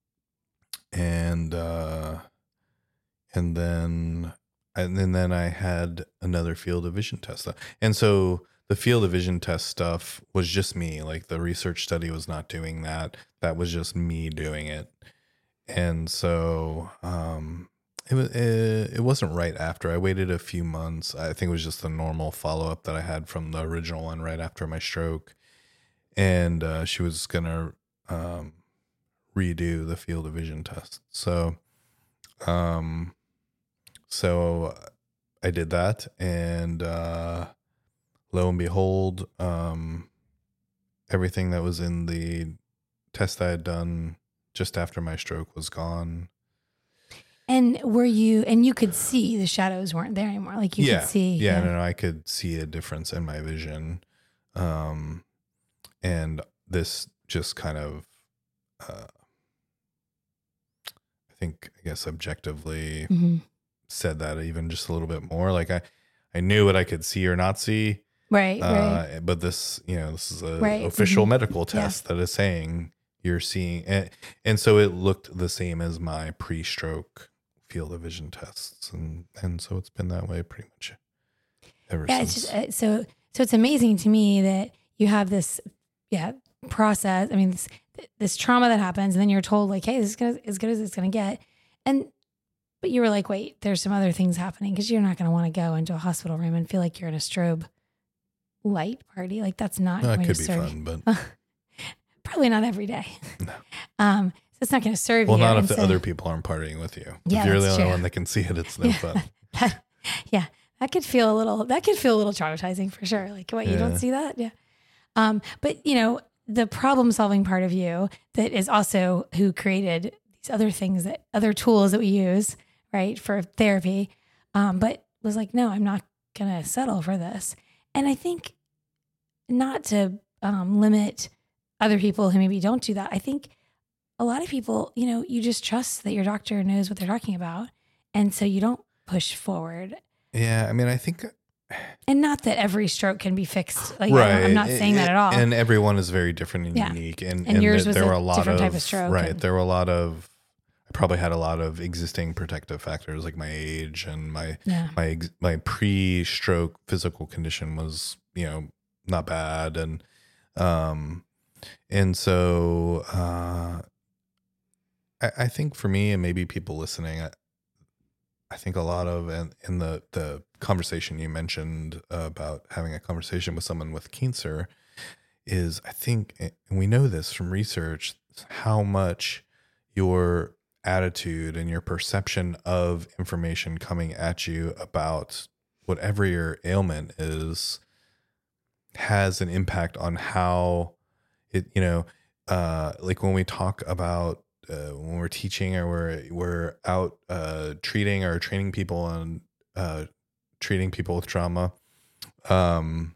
And uh and then and then, then I had another field of vision test. And so the field of vision test stuff was just me. Like the research study was not doing that. That was just me doing it. And so um it was it, it wasn't right after. I waited a few months. I think it was just the normal follow up that I had from the original one right after my stroke. And uh, she was gonna um, redo the field of vision test. So, um, so I did that, and uh, lo and behold, um, everything that was in the test I had done just after my stroke was gone. And were you, and you could see the shadows weren't there anymore. Like you yeah, could see. Yeah, no, no, I could see a difference in my vision. Um, and this just kind of, uh, I think, I guess objectively Mhm. said that even just a little bit more. Like I, I knew what I could see or not see. Right, Uh, right. but this, you know, this is a Right, official mhm. medical test that is saying you're seeing, and, and so it looked the same as my pre-stroke field of vision tests, and and so it's been that way pretty much ever Yeah, it's since. just uh, so so it's amazing to me that you have this yeah process. I mean, this this trauma that happens, and then you're told like, hey, this is gonna, as good as it's gonna get, and but you were like, wait, there's some other things happening, because you're not gonna want to go into a hospital room and feel like you're in a strobe light party. Like that's not No, it going could to be serve. fun, but Probably not every day. No. Um, so it's not going to serve well, you. not if And the so- other people aren't partying with you. Yeah, if you're the that's only true. one that can see it, it's no Yeah. fun. That- yeah, that could feel a little. That could feel a little traumatizing for sure. Like, what, you Yeah. don't see that? Yeah. Um, but you know, the problem-solving part of you that is also who created these other things, that other tools that we use, right, for therapy, um, but was like, no, I'm not gonna settle for this. And I think not to um, limit other people who maybe don't do that. I think a lot of people, you know, you just trust that your doctor knows what they're talking about, and so you don't push forward. Yeah, I mean, I think And not that every stroke can be fixed. Like, I right. don't- I'm not It- saying that it- at all. And everyone is very different and Yeah. unique, and And yours that was there a were a lot different of type of stroke, right. and- There were a lot of. I probably had a lot of existing protective factors, like my age and my yeah. my ex- my pre-stroke physical condition was, you know, not bad, and um And so uh, I, I think for me, and maybe people listening, I, I think a lot of, and in the, the conversation you mentioned about having a conversation with someone with cancer is, I think, and we know this from research, how much your attitude and your perception of information coming at you about whatever your ailment is has an impact on how it, you know, uh, like when we talk about Uh, when we're teaching or we're we're out uh, treating or training people on uh, treating people with trauma, um,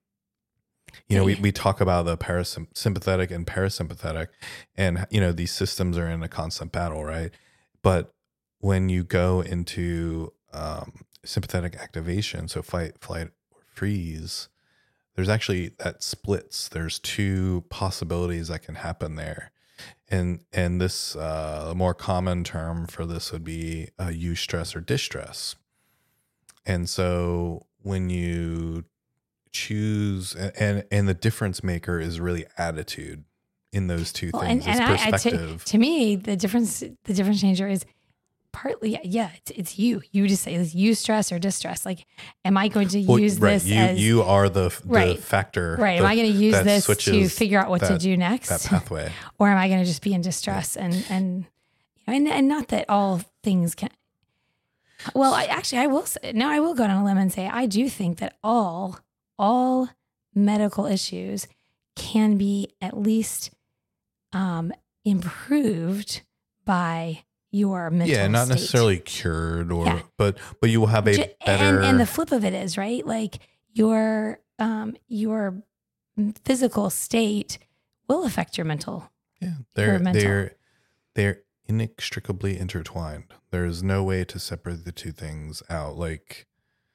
you know, we, we talk about the parasympathetic and parasympathetic, and you know these systems are in a constant battle, right? But when you go into um, sympathetic activation, so fight, flight, or freeze, there's actually that splits. There's two possibilities that can happen there. And and this uh, more common term for this would be uh, eustress or distress. And so when you choose, and and the difference maker is really attitude in those two Well, things. and, It's and I, I- perspective. to, to me, the difference, the difference changer is partly, yeah, it's, it's you. You just say, is you stress or distress? Like, am I going to Well, use right, this you as you are the the Right. factor. right? Am the- I going to use that this to switches figure out what to that- do next, that pathway. or am I going to just be in distress and and and and not that all things can. Well, I actually I will say now I will go down a limb and say I do think that all all medical issues can be at least um, improved by your mental Yeah, not state. necessarily cured, or Yeah. but but you will have a Ju- better. and, and the flip of it is right, like your um your physical state will affect your mental. Yeah, they're mental. they're they're inextricably intertwined. There's no way to separate the two things out, like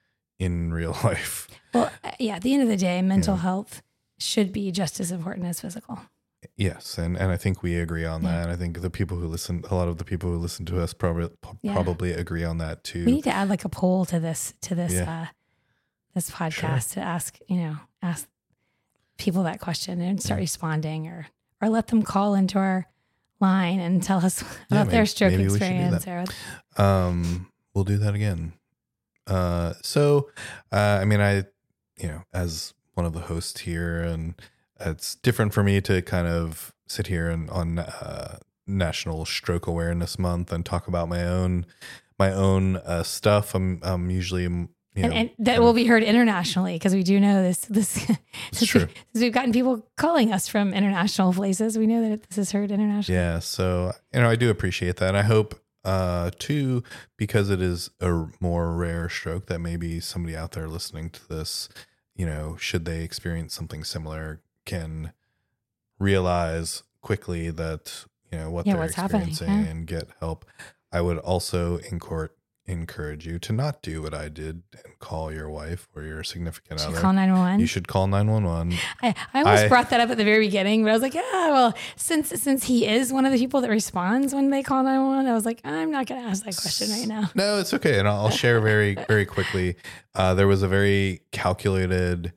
in real life. Well, uh, yeah. At the end of the day, mental Yeah. health should be just as important as physical. Yes, and and I think we agree on Yeah. that. And I think the people who listen, a lot of the people who listen to us probably Yeah. probably agree on that too. We need to add like a poll to this to this Yeah. uh, this podcast to ask you know ask people that question and start Yeah. responding, or or let them call into our line and tell us about Yeah, their maybe- stroke maybe we should do experience. that. Or Um, we'll do that again. Uh, so, uh, I mean, I, you know, as one of the hosts here, and it's different for me to kind of sit here and on uh, National Stroke Awareness Month and talk about my own, my own uh, stuff. I'm, I'm usually, you know, and, and that kind will of- be heard internationally because we do know this. This It's true. since we've gotten people calling us from international places, we know that this is heard internationally. Yeah. So, you know, I do appreciate that. I hope, uh, too, because it is a more rare stroke, that maybe somebody out there listening to this, you know, should they experience something similar, can realize quickly that, you know, what Yeah, they're what's happening, experiencing yeah. and get help. I would also encourage encourage you to not do what I did and call your wife or your significant Should other. call nine one one. You should call nine one one. I, I almost I- brought that up at the very beginning, but I was like, yeah, well, since since he is one of the people that responds when they call nine one one, I was like, I'm not going to ask that question right now. No, it's okay. And I'll I'll share very, very quickly. Uh, there was a very calculated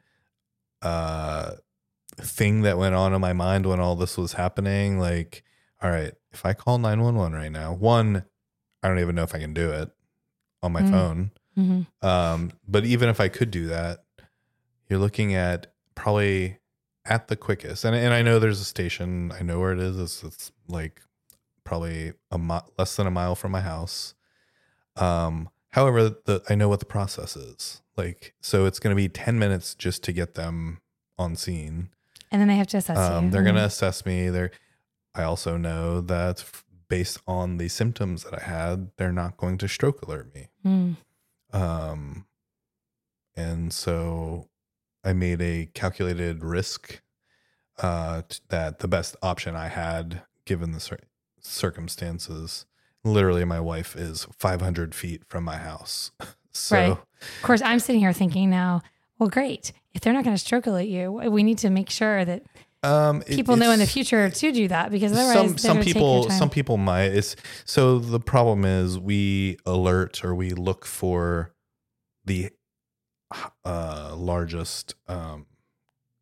uh, thing that went on in my mind when all this was happening. Like, all right, if I call nine one one right now, one, I don't even know if I can do it on my Mm. phone. Mm-hmm. Um, but even if I could do that, you're looking at probably at the quickest. And, and I know there's a station. I know where it is. It's, it's like probably a mi- less than a mile from my house. Um, however, the, I know what the process is like, so it's going to be ten minutes just to get them on scene. And then they have to assess Um, you. they're going to assess me. They're, I also know that f- based on the symptoms that I had, they're not going to stroke alert me. Mm. Um, and so I made a calculated risk, uh, t- that the best option I had given the cir- circumstances, literally my wife is five hundred feet from my house. So Right. Of course, I'm sitting here thinking now, well, great. If they're not going to stroke alert you, we need to make sure that um, it- people know in the it's- future to do that, because otherwise some they're some gonna take your people time. some people might. It's so the problem is we alert or we look for the uh, largest um,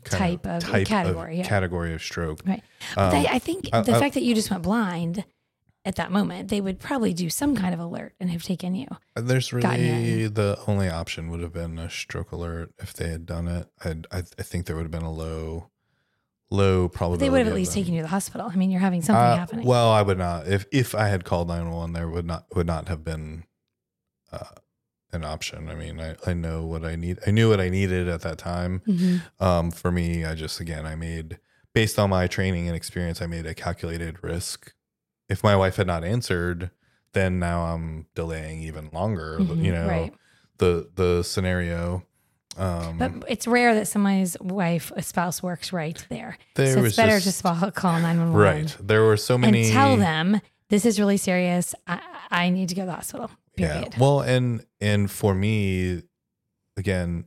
kind type of type category, of yeah. category of stroke. Right. But Um, they, I think I- the I- fact that you just went blind at that moment, they would probably do some kind of alert and have taken you. There's gotten really the only option would have been a stroke alert if they had done it. I'd, I I think there would have been a low, low But probability. they would have at of least them. taken you to the hospital. I mean, you're having something Uh, happening. Well, I would not. If if I had called nine one one, there would not would not have been uh, an option. I mean, I, I know what I need. I knew what I needed at that time. Mhm. Um, for me, I just again I made based on my training and experience, I made a calculated risk. If my wife had not answered, then now I'm delaying even longer. Mhm, You know, right. the the scenario. Um, But it's rare that somebody's wife, a spouse, works right there. There so was it's better just- to call, call nine one one. right. There were so many. And tell them, this is really serious. I, I need to go to the hospital. Period. Yeah. Well, and and for me, again,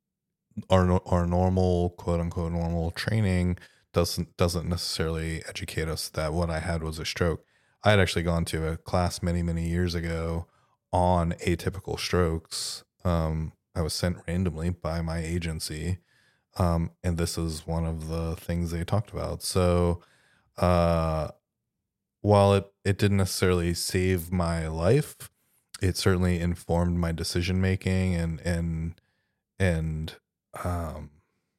our no- our normal quote unquote normal training doesn't doesn't necessarily educate us that what I had was a stroke. I had actually gone to a class many many years ago on atypical strokes. Um, I was sent randomly by my agency, um, and this is one of the things they talked about. So, uh, while it it didn't necessarily save my life, it certainly informed my decision making and and and um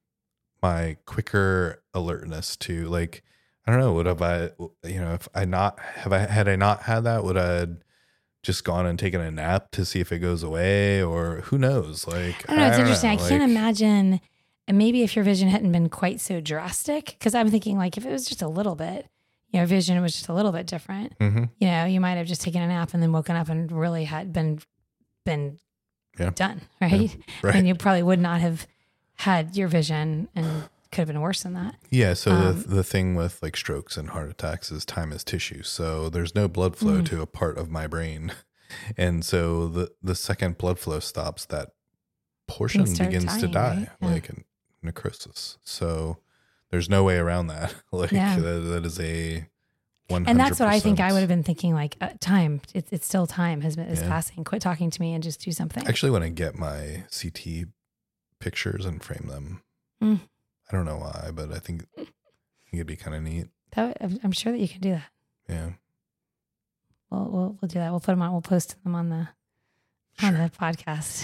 my quicker alertness to, like, I don't know, would have I you know if I not have I had I not had that, would I had just gone and taken a nap to see if it goes away, or who knows? Like, I don't know. It's interesting. know, I can't like- imagine, and maybe if your vision hadn't been quite so drastic, because I'm thinking like if it was just a little bit, you know, vision was just a little bit different, Mhm. you know, you might have just taken a nap and then woken up and really had been, been Yeah. done. Right. Right. And you probably would not have had your vision and could have been worse than that. Yeah, so Um, the the thing with like strokes and heart attacks is time is tissue. So there's no blood flow Mm. to a part of my brain. And so the the second blood flow stops, that portion Things start begins to dying, die, right? Yeah. like in necrosis. So there's no way around that. Like Yeah. that, that is a one hundred percent. And that's what I think I would have been thinking, like uh, time, it's it's still time has been, is Yeah. passing. Quit talking to me and just do something. Actually want to get my C T pictures and frame them. Mm. I don't know why, but I think, I think it'd be kind of neat. That would- I'm, I'm sure that you can do that. Yeah. We'll, we'll, we'll do that. We'll put them on, we'll post them on the, on Sure. the podcast,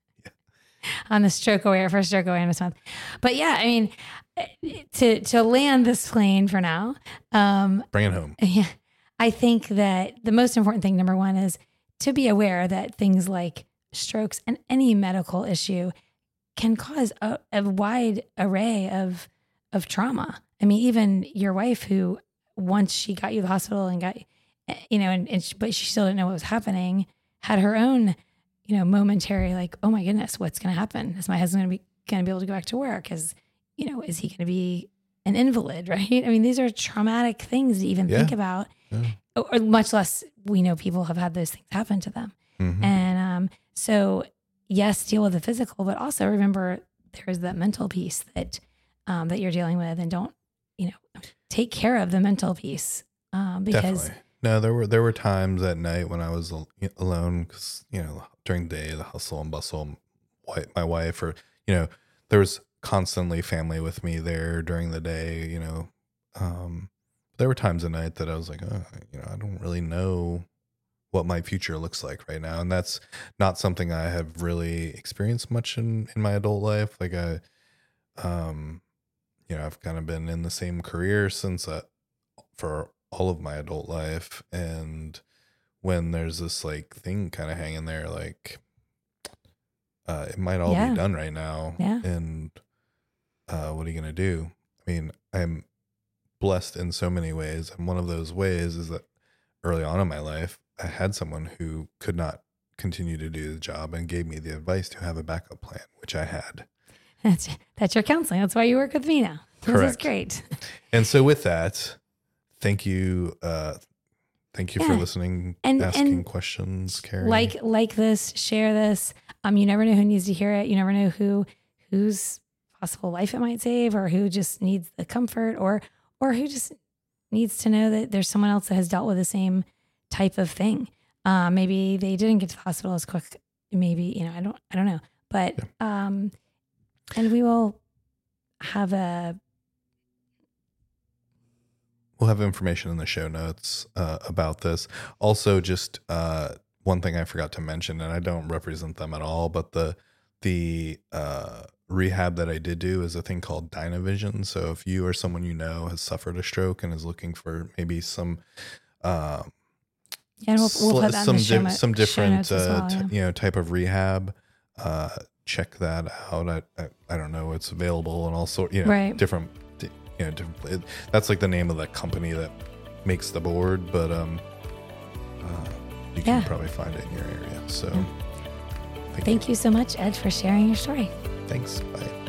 on the stroke aware for stroke awareness month. But yeah, I mean, to, to land this plane for now, um, Bring it home. yeah, I think that the most important thing, number one, is to be aware that things like strokes and any medical issue can cause a, a wide array of of trauma. I mean, even your wife, who once she got you to the hospital and got, you know, and, and she, but she still didn't know what was happening, had her own, you know, momentary like, oh my goodness, what's going to happen? Is my husband going to be going to be able to go back to work? Is, you know, is he going to be an invalid? Right? I mean, these are traumatic things to even Yeah. think about, Yeah. or, or much less we know people have had those things happen to them. Mhm. And um, so, yes, deal with the physical, but also remember there's that mental piece that um, that you're dealing with, and don't, you know, take care of the mental piece um, because Definitely. No, there were there were times at night when I was al- alone, because, you know, during the day, the hustle and bustle, wi- my wife, or, you know, there was constantly family with me there during the day. You know, um, there were times at night that I was like, oh, you know, I don't really know what my future looks like right now, and that's not something I have really experienced much in in my adult life. Like I, um, you know, I've kind of been in the same career since uh, for all of my adult life, and when there's this like thing kind of hanging there, like uh, it might all Yeah. be done right now, Yeah. and uh, what are you gonna do? I mean, I'm blessed in so many ways, and one of those ways is that early on in my life, I had someone who could not continue to do the job and gave me the advice to have a backup plan, which I had. that's that's your counseling. That's why you work with me now. This is Correct. great. And so with that, thank you. Uh, thank you for Yeah. listening, And- asking and questions, Carrie. Like like this, share this. Um, you never know who needs to hear it. You never know who whose possible life it might save, or who just needs the comfort, or or who just needs to know that there's someone else that has dealt with the same type of thing. Uh, maybe they didn't get to the hospital as quick. Maybe, you know, I don't I don't know. But um, and we will have a We'll have information in the show notes uh, about this. Also, just uh, one thing I forgot to mention, and I don't represent them at all, but the the uh, rehab that I did do is a thing called Dynavision. So if you or someone you know has suffered a stroke and is looking for maybe some uh, yeah, and we'll, we'll put that some in the show, di- mo- some show different notes as well, uh, yeah. t- you know type of rehab, uh, check that out. I, I I don't know, it's available and all sort you know Right. different. You know, different, it, that's like the name of the company that makes the board, but um, uh, you can Yeah. probably find it in your area. So, Yeah. thank, Thank you so much, Ed, for sharing your story. you. Thanks. Bye.